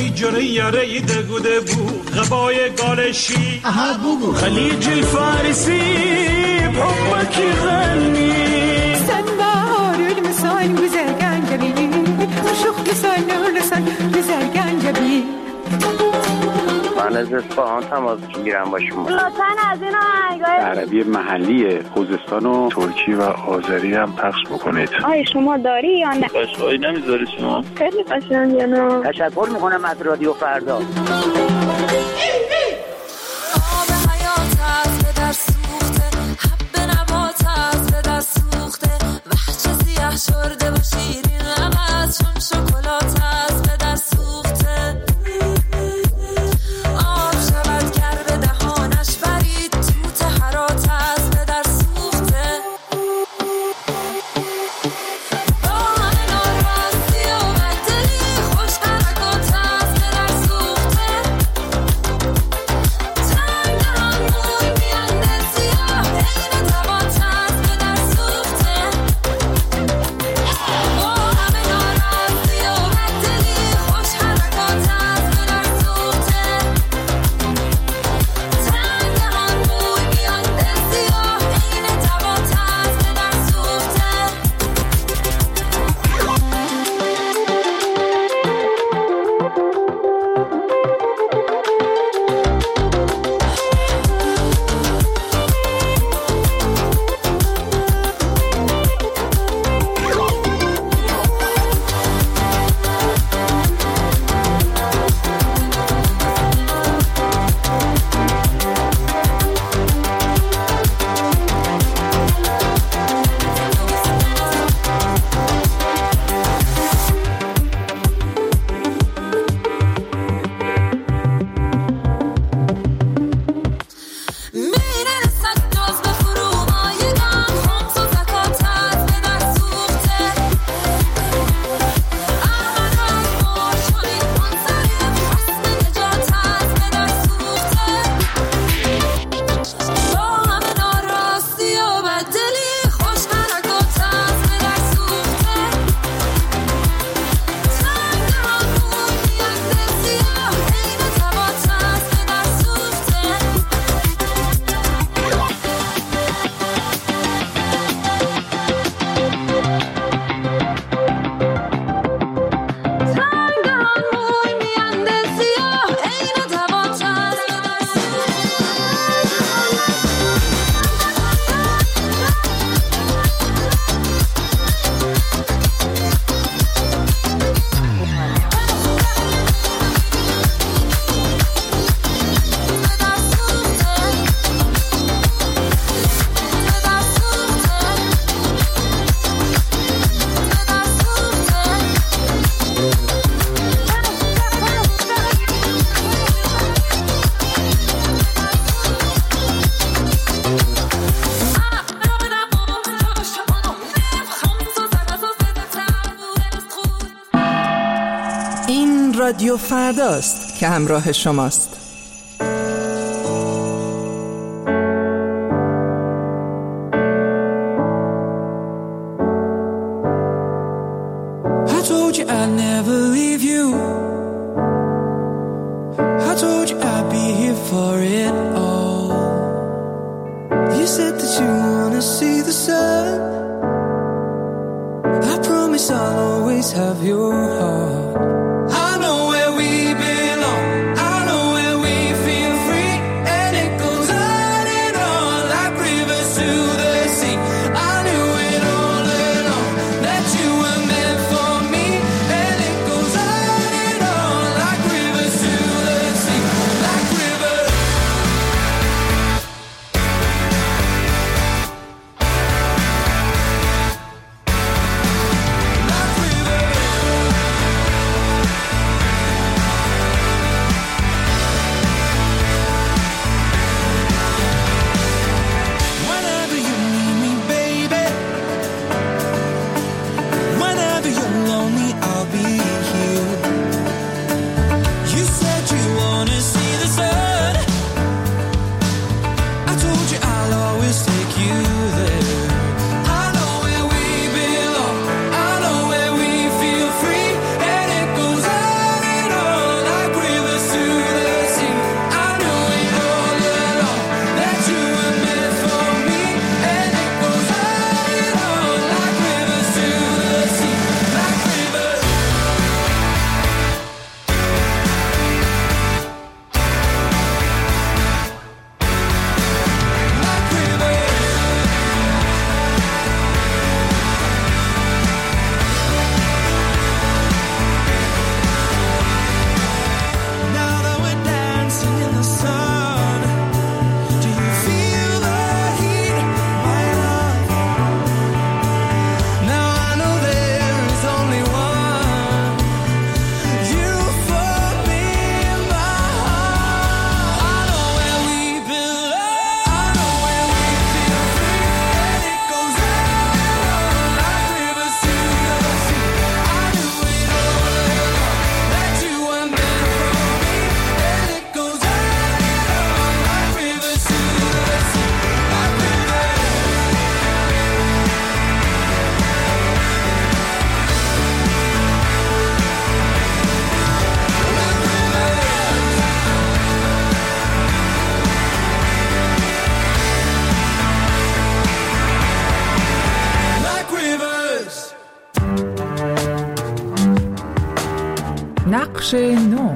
جره یاره دگوده بو غبای گالشی خلیج الفارسی بحبك يغني سنبار المسان بزرگان جبی شوخ لسان لسان بزرگان جبی من از اصفهان تماس میگیرم با شما. لطفاً از این آهنگای عربی محلی خوزستان و ترکی و آذری هم پخش بکنید. آیا شما داری یا نه؟ قشقایی نمیذاری شما؟ خیلی قشنگه نه. تشکر میکنم از رادیو فردا. شورده و شیرین لبت چون شکلات از به دست سوخته آب شود کرد دهانش برید توت حرات از به در سوخته با همه ناراستی و بدلی خوش حرکات از به در سوخته تنگ هم موی میانده سیاه این تبات از به در سوخته رادیو فرداست که همراه شماست. I told you I'd never leave you. I told you I'd be here for it all. You said that you wanna see the sun. I promise I'll always have your heart. نقش نو.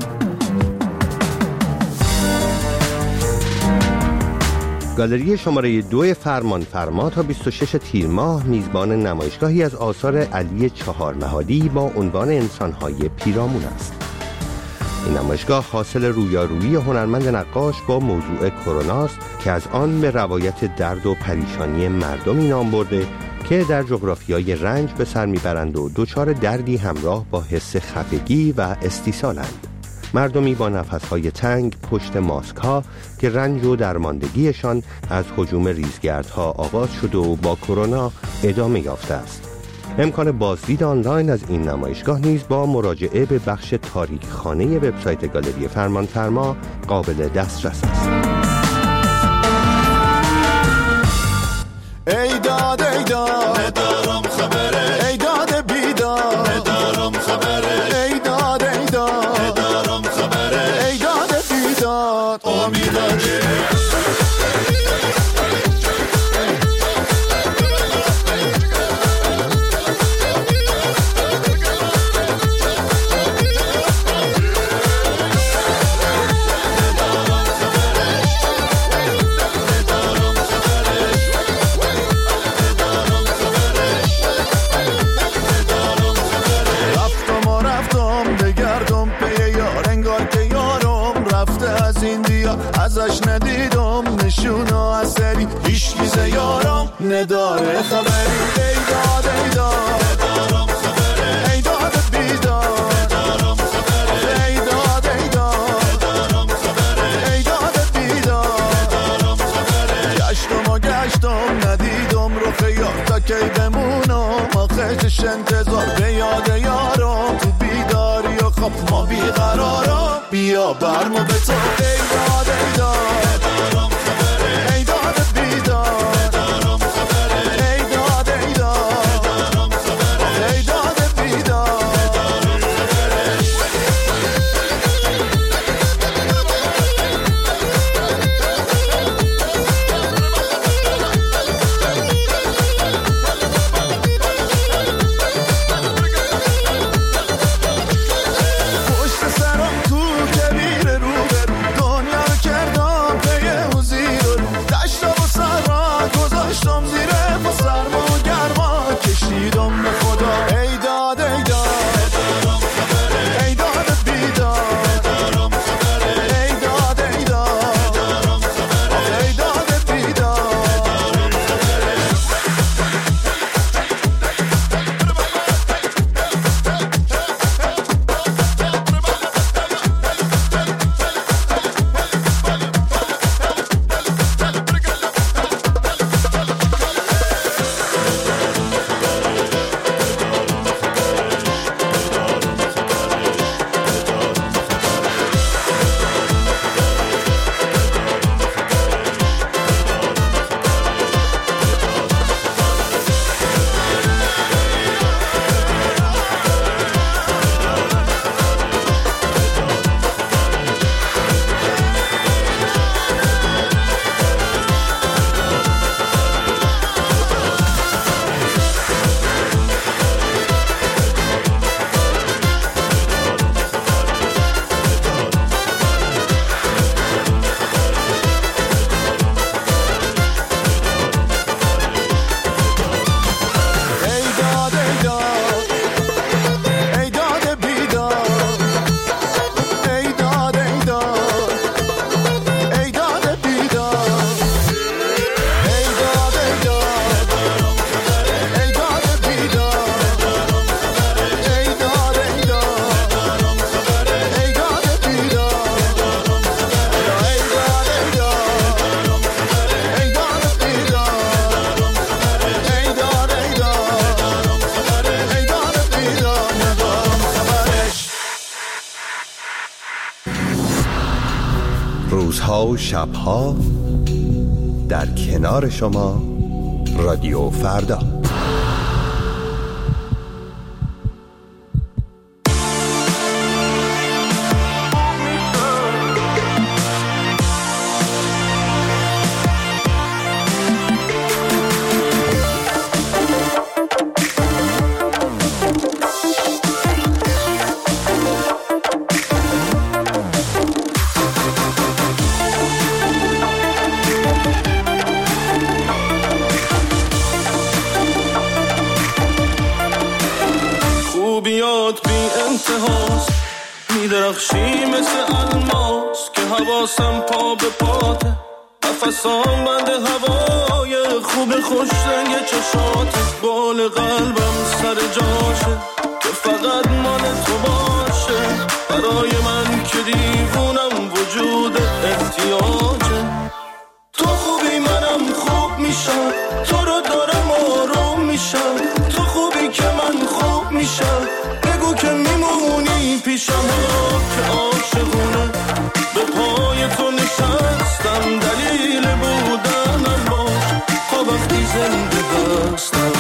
گالری شماره 2 فرمانفرما تا 26 تیر ماه میزبان نمایشگاهی از آثار علی چهارنهادی با عنوان انسان‌های پیرامون است. این نمایشگاه حاصل رویارویی هنرمند نقاش با موضوع کرونا است که از آن به روایت درد و پریشانی مردمی نام برده که در جغرافیای رنج به سر میبرند و دچار دردی همراه با حس خفگی و استیصالند. مردمی با نفسهای تنگ پشت ماسک ها که رنج و درماندگیشان از هجوم ریزگردها آغاز شده و با کرونا ادامه یافته است. امکان بازدید آنلاین از این نمایشگاه نیز با مراجعه به بخش تاریک خانه وبسایت گالری فرمانفرما قابل دسترس است. ای داد ای داد ندارم خبره، ای داد بیداد ندارم خبره، ای داد ای داد ندارم خبره، ای داد بیداد امیداره. ازش ندیدم نشونه اثری، هیچ چیز یارم نداره خبری. ای داد ای داد ندارم خبره، ای داد بیداد ندارم خبره، ای داد ای داد ندارم خبره، ای داد بیداد ندارم خبره. گشتم و گشتم ندیدم رو خیار تا کی بمونم، آخرش انتظار به یاد یارم تو بیداری و خواب ما بیقرارم. بیا برمو به تو ای داد ای داد ندارم خبره، ای داد بیداد ندارم خبره، ای داد ای داد ندارم خبره، ای داد بیداد ندارم خبره. پشت سرم تو کبیر رو برو، دنیا رو کردم پی حضیر رو، دشت و سرما گذاشتم زیره با سرما و گرما کشیدم به خدا. ای داد ای داد ندارم خبره، ای داد بیداد ندارم خبره، ای داد ای داد ندارم خبره، ای داد بیداد ندارم خبره. روزها و شبها در کنار شما رادیو فردا. برات بی انتهاست، میدرخشی مثل الماس که حواسم پا به پاته، نفسام بند هوای خوب خوش رنگ چشات، بال قلبم سر جاشه که فقط مال تو باشه، برای من که دیوونم وجود احتیاجه. تو خوبی منم خوب میشم، تو رو دارم آروم میشم، تو خوبی که من خوب میشم، بگو که میمونی پیشم که عاشقونه به پای تو نشستم، دلیل بودنم باش تا وقتی زنده هستم.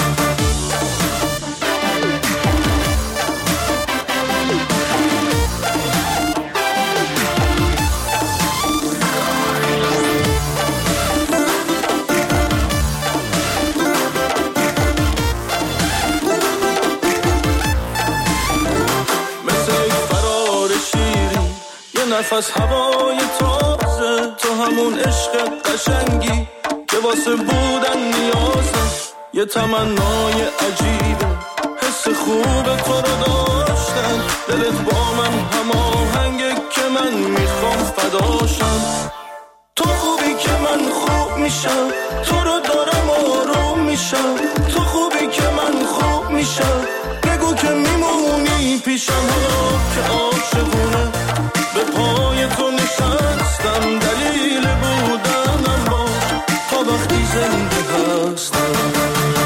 نفس هوای تازه، تو همون عشق قشنگی که واسه بودن نیازه، یه تمنای عجیبه حس خوب تو رو داشتن، دلت با من هماهنگه که من میخوام فداشم. تو خوبی که من خوب میشم، تو رو دارم آروم میشم، تو خوبی که من خوب میشم، بگو که میمونی پیشم که عاشقونه به پای تو نشستم، دلیل بودنم باش تا وقتی زنده هستم.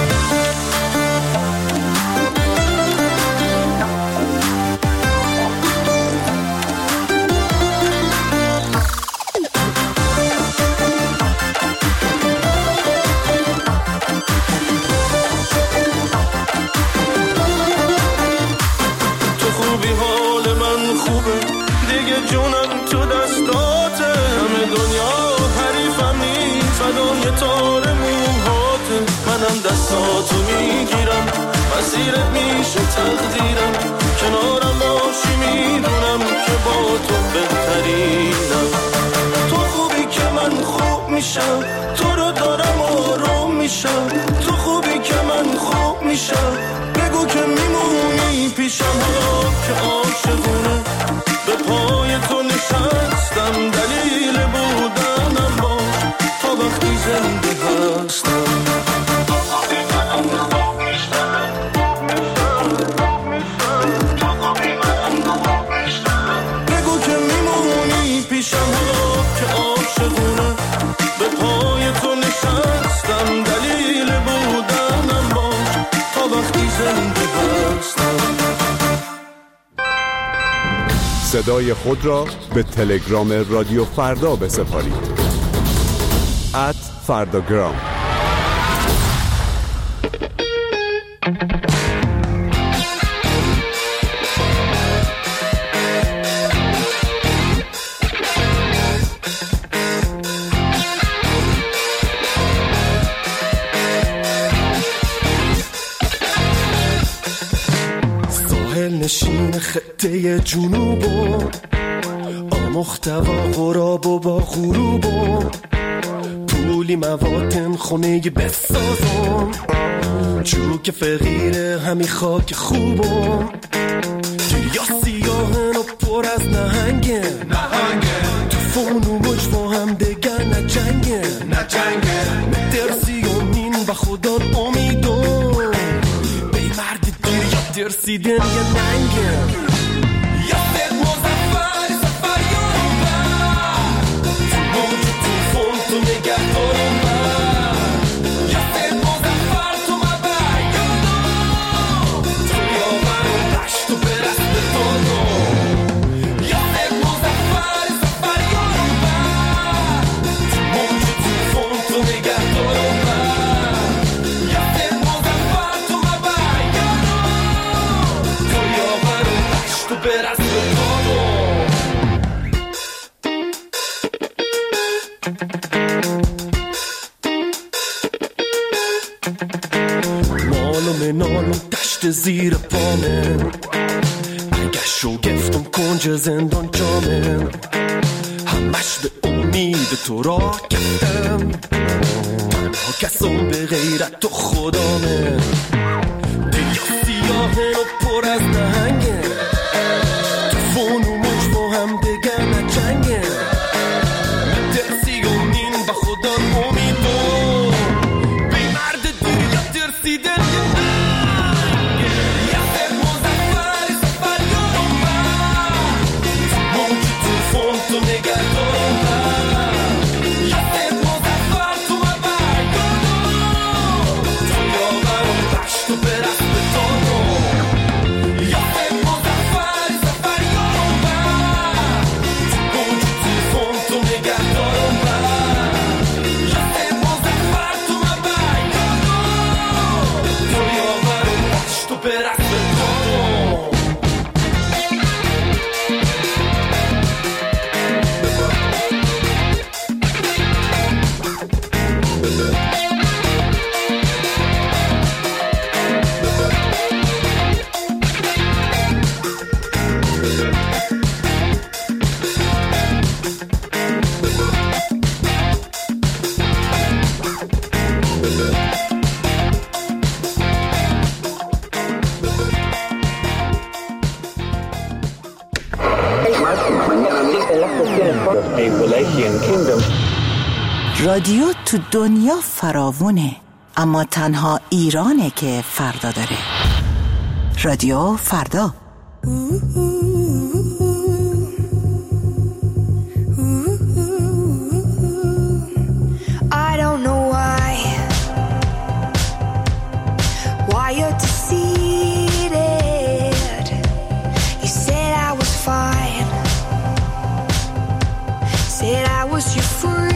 تو خوبی حال من خوبه دیگه، جونم تو دستاته، همه دنیا حریفم نیست، فدای تار موهاته، منم دستاتو میگیرم، مسیرت میشه تقدیرم، کنارم باشی میدونم که با تو بهترینم. تو خوبی که من خوب میشم، تو رو دارم آروم میشم، تو خوبی که من خوب میشم، بگو که میمونی پیشم که عاشقونه به پای تو نشستم، دلیل بودنم باش تا وقتی زنده هستم. بگو که میمونی پیشم که عاشقونه به پای تو نشستم، دلیل بودنم باش تا وقتی زنده هستم. صدای خود را به تلگرام رادیو فردا بسپارید. @فرداگرام. ساحل نشین خطه جنوبو، آمختوا غراب و با غروبو، پولی مواتن خونه بسازم، چوک فقیره همی خاک خوبو، دریا سیاهن و پر از نهنگن، تو فون و مج با هم دگر نجنگن، درسی و مین و خدا امیدون، بی مرد دیر یا درسیدن یا ننگن، یا دل مزفر سفر یارم بر، تو موج و توفون تو نگه دارم بر، یا دل مزفر تو مبر یادم، تو یاور و دشت و برست بتانم، یا دل مزفر سفر یارم بر، تو موج و توفون تو نگه دارم بر، یا دل مزفر تو مبر یادم، تو یاور و دشت و برست بتانم. مال و منال و دشت زیر پامن، اگه شگفتم کنج زندان جامن، همش به امید تو راه کردم، تنها کسم به غیرت تو خدامه، دریا سیاه ساحل و پر از نهنگه طوفان و موج با هم دیگه نجنگه ترسی و نین با خدا امیدوار بی مرد دنیا ترسیده تو نگه دارم یادت مزفر تو مبر تو یاورم دشت و برست به تانو یادت مزفر سفر یارم تو تلفن تو نگه دارم یادت مزفر تو مبر تو یاورم دشت و برست به تانو رادیو تو دنیا فراوونه، اما تنها ایرانه که فردا داره. رادیو فردا. I don't know why you're defeated. You said I was fine, said I was your freedom.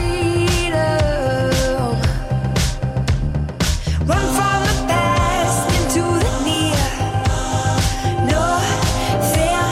Run from the past into the near. No fear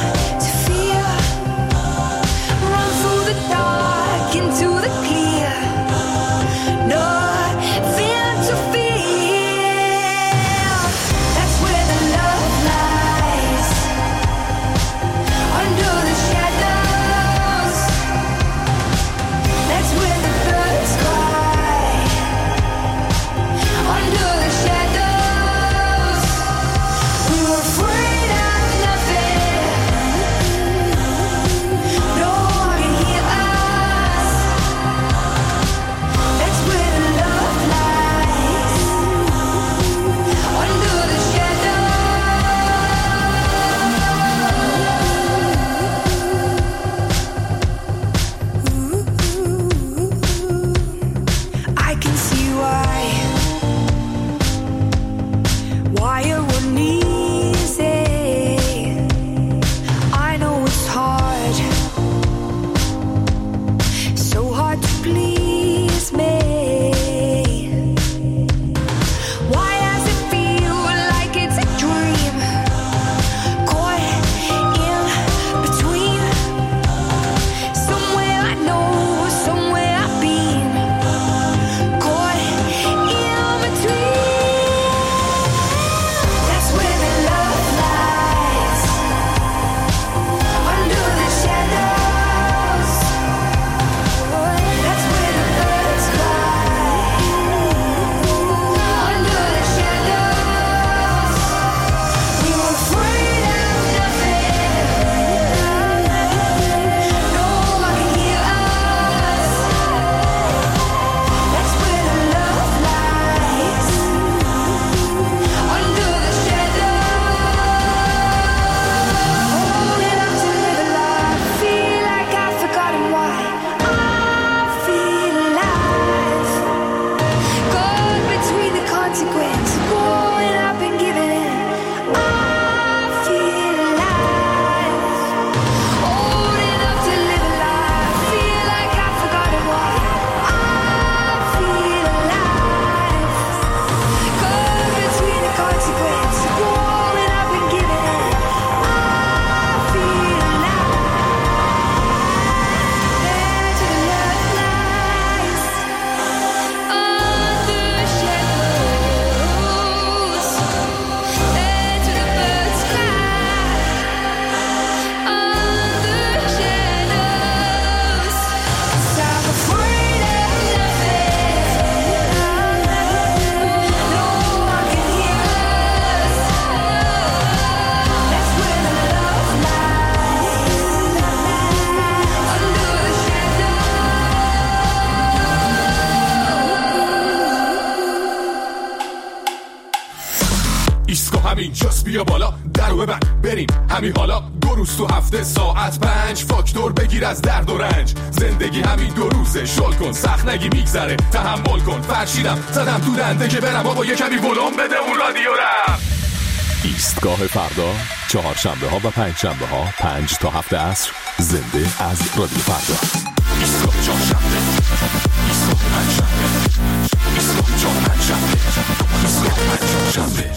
بیا بالا درو ببند بریم همین حالا 2 روز تو هفته ساعت 5 فاکتور بگیر از درد و رنج زندگی همین 2 روزه شل کن سخت نگی میگذره تحمل کن فرشیدم زدم تو دنده که برم بابا یه کمی ولوم بده اون رادیو رم ایستگاه فردا 4 شنبه ها و 5 شنبه ها 5 تا 7 عصر زنده از رادیو فردا ایستگاه 4 شنبه ایستگاه 5 شنبه ایستگاه 4 5 شنبه ایستگاه 5 شنبه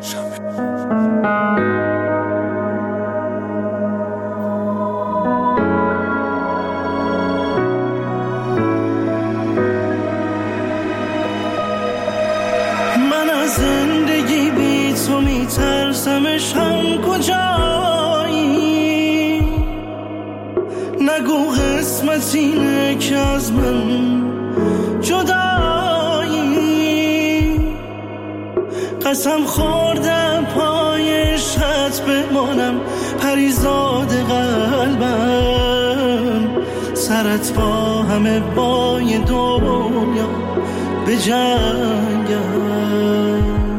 زندگی بی تو میترسمش هم کجایی نگو قسمت اینه که از من جدایی قسم خوردم پای عشقت بمانم پریزاد قلبم سرت با همه بای دنیا به جنگم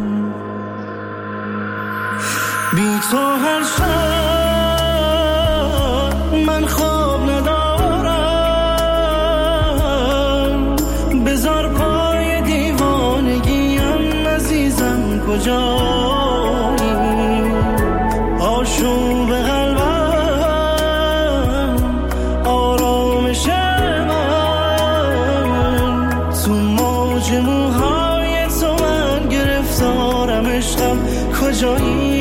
بی تو هر شب من خواب ندارم بذار پای دیوانگیم عزیزم کجایی آشوب قلبم آرامش من تو موج موهای تو من گرفتارم عشقم کجایی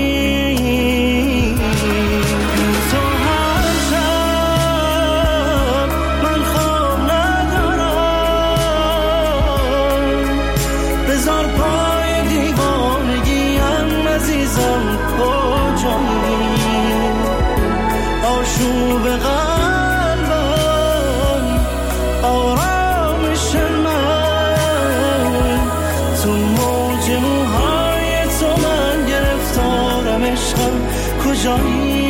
آشوب قلبم آرامش من تو موج موهای تو من گرفتارم عشقم کجایی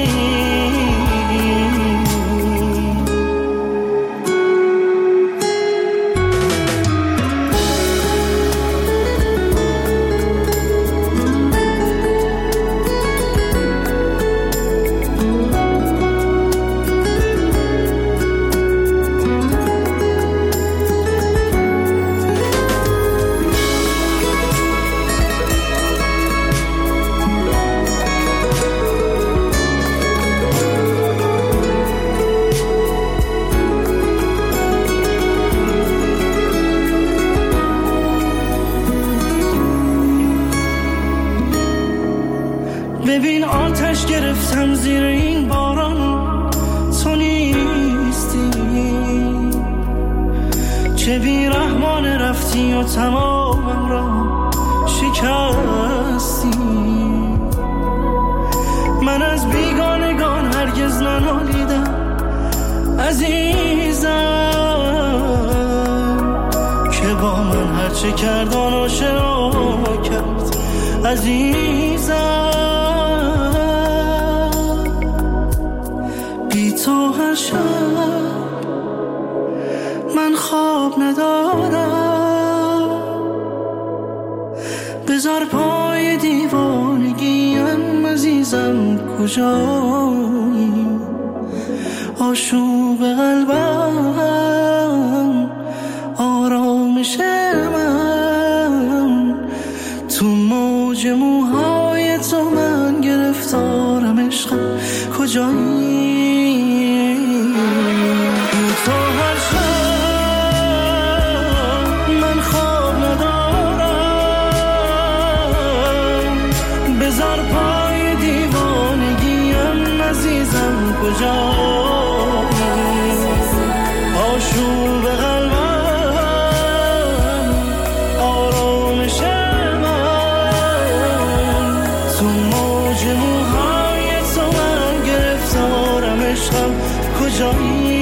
ببین آتش گرفتم زیر این باران تو نیستی چه بی رحمانه رفتی و تمامم را شکستی من از بیگانگان هرگز ننالیدم عزیزم که با من هرچه کرد آن آشنا کرد عزیزم تو هر شب من خواب ندارم بذار پای دیوانگیم عزیزم کجایی آشوب قلبم آرامش من تو موج موهای تو من گرفتارم عشقم کجایی آشوب قلبم آرامش من تو موج موهای تو من گرفتارم عشقم کجایی